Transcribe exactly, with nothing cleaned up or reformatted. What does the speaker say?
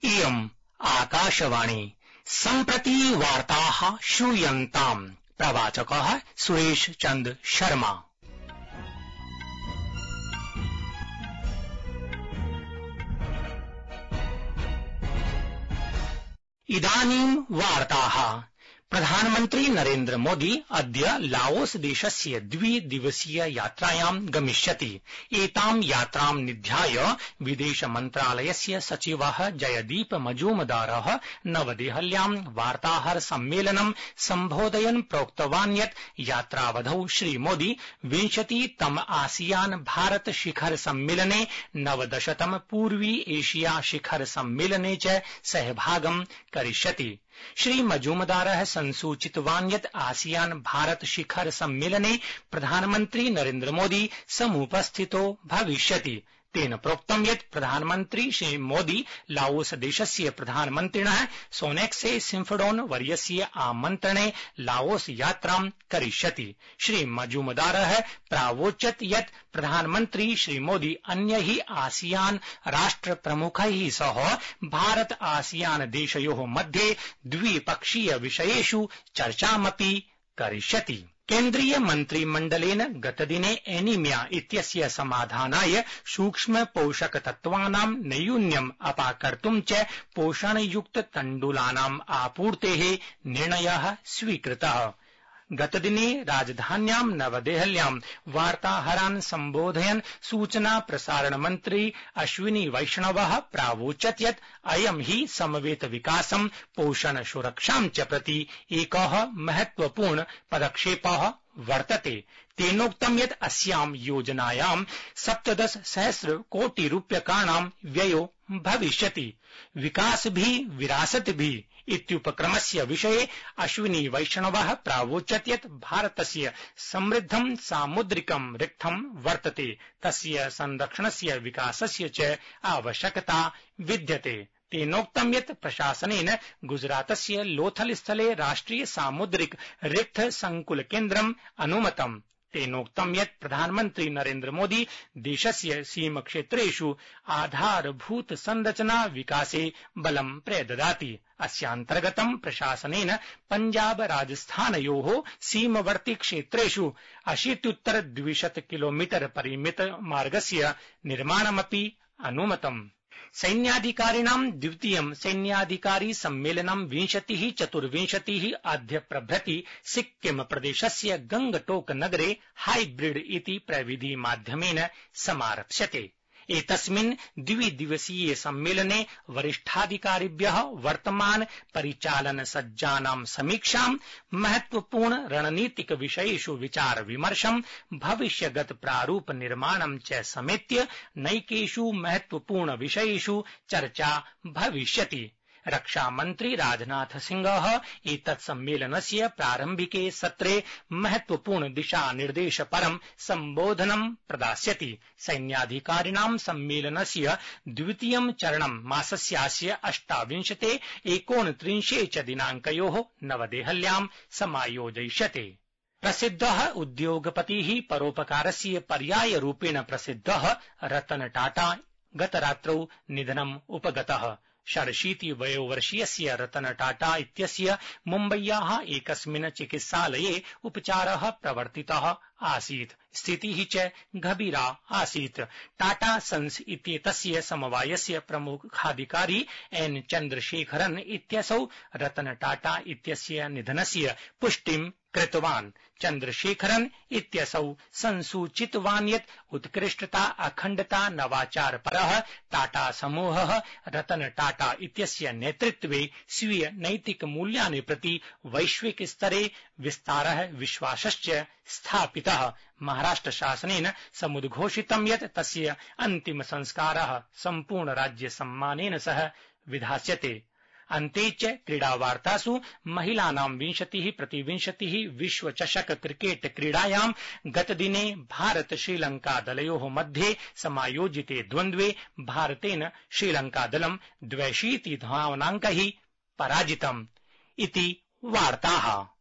इयम् आकाशवाणी सम्प्रति वार्ताः श्रूयन्ताम्। प्रवाचकः सुरेश चन्द्र शर्मा। इदानीं वार्ताः। प्रधानमन्त्री नरेन्द्र मोदी अद्य लाओस देशस्य द्विदिवसीय यात्रायां गमिष्यति। एतां यात्रां निध्याय विदेश मन्त्रालयस्य सचिवः जयदीप मजूमदारः नवदेहल्यां वार्ताहर सम्मेलनं सम्बोधयन् प्रोक्तवान् यत् यात्रावधौ श्रीमोदी विंशतितम आसियान भारत शिखर सम्मेलने नवदशतम पूर्वी एशिया शिखर सम्मेलने च सहभागं करिष्यति। श्री मजूमदारः संसूचितवान् यत् आसियान भारत शिखर सम्मेलने प्रधानमन्त्री नरेन्द्र मोदी समुपस्थितो भविष्यति। तेन प्रोक्तं यत् प्रधानमन्त्री श्री मोदी लाओस देशस्य प्रधानमन्त्रिणः सोनेक्से सिम्फडोन वर्यस्य आमन्त्रणे लाओस यात्रां करिष्यति। श्री मजूमदारः प्रावोचत् यत् प्रधानमन्त्री श्री मोदी अन्यैः आसियान राष्ट्र प्रमुखैः सह भारत आसियान देशयोः मध्ये द्विपक्षीय विषयेषु चर्चामपि करिष्यति। केन्द्रीय मन्त्रिमण्डलेन गतदिने एनीमिया इत्यस्य समाधानाय सूक्ष्म पोषक तत्त्वानां नैयून्यम् अपाकर्तुं च पोषणयुक्त तण्डुलानाम् आपूर्तेः निर्णयः स्वीकृतः। गतदिने राजधान्यां नवदेहल्यां वार्ताहरान् सम्बोधयन् सूचना प्रसारण मन्त्री अश्विनी वैष्णवः प्रावोचत् यत् अयं हि समवेत विकासं पोषण सुरक्षां च प्रति एकः महत्वपूर्ण पदक्षेपः वर्तते। तेनोक्तं यत् अस्यां योजनायां सप्तदश सहस्र कोटि रूप्यकाणां व्ययो भविष्यति। विकास भी विरासत भी इत्युपक्रमस्य विषये अश्विनी वैष्णवः प्रावोचत् यत् भारतस्य समृद्धं सामुद्रिकं रिक्थं वर्तते, तस्य संरक्षणस्य विकासस्य च आवश्यकता विद्यते। तेनोक्तं यत् प्रशासनेन गुजरातस्य लोथल स्थले राष्ट्रिय सामुद्रिक रिक्त संकुल केन्द्रम् अनुमतम्। तेनोक्तं यत् प्रधानमन्त्री नरेन्द्र मोदी देशस्य सीमक्षेत्रेषु आधारभूत संरचना विकासे बलं प्रददाति। अस्यान्तर्गतं प्रशासनेन पञ्जाब राजस्थानयोः सीमवर्ति क्षेत्रेषु अशीत्युत्तर द्विशत किलोमीटर परिमित मार्गस्य निर्माणमपि अनुमतम्। सैन्याधिकारिणां द्वितीयं सैन्याधिकारी सम्मेलनं विंशतिः चतुर्विंशतिः अद्य प्रभृति सिक्किम प्रदेशस्य गंगटोक नगरे हाइब्रिड इति प्रविधि माध्यमेन समारप्स्यते। एतस्मिन् द्विदिवसीये सम्मेलने वरिष्ठाधिकारिभ्यः वर्तमान परिचालन सज्जानां समीक्षां, महत्वपूर्ण रणनीतिक विषयेषु विचार विमर्शं, भविष्यगत प्रारूप निर्माणं च समेत्य नैकेषु महत्वपूर्ण विषयेषु चर्चा भविष्यति। रक्षामन्त्री राजनाथ सिंहः एतत् सम्मेलनस्य प्रारम्भिके सत्रे महत्वपूर्ण दिशानिर्देशपरं सम्बोधनं प्रदास्यति। सैन्याधिकारिणां सम्मेलनस्य द्वितीयं चरणं मासस्यास्य अष्टाविंशते एकोनत्रिंशे च दिनाङ्कयोः नवदेहल्यां समायोजयिष्यते। प्रसिद्धः उद्योगपतिः परोपकारस्य पर्यायरूपेण प्रसिद्धः रतन टाटा गतरात्रौ निधनम् उपगतः। षडशीति वयोवर्षीयस्य रतन टाटा इत्यस्य मुम्बय्याः एकस्मिन् चिकित्सालये उपचारः प्रवर्तितः आसीत्। स्थितिः च गभीरा आसीत्। टाटा सन्स् इत्येतस्य समवायस्य प्रमुखाधिकारी एन चन्द्रशेखरन् इत्यसौ रतन टाटा इत्यस्य निधनस्य पुष्टिं कृतवान्। चन्द्रशेखरन् इत्यसौ संसूचितवान् यत् उत्कृष्टता अखण्डता नवाचारपरः टाटा समूहः रतन टाटा इत्यस्य नेतृत्वे स्वीय नैतिक मूल्यानि प्रति वैश्विक स्तरे विस्तारः विश्वासश्च स्थापितः। महाराष्ट्र शासनेन समुद्घोषितं यत् तस्य अन्तिम संस्कारः सम्पूर्ण राज्य सम्मानेन सह विधास्यते। अन्ते च क्रीडावार्तासु महिलानां विंशतिः प्रतिविंशतिः विश्वचषक क्रिकेट क्रीडायां गतदिने भारत श्रीलंका दलयोः मध्ये समायोजिते द्वन्द्वे भारतेन श्रीलंकादलं द्व्यशीति धावनाङ्कैः पराजितम् इति वार्ताः।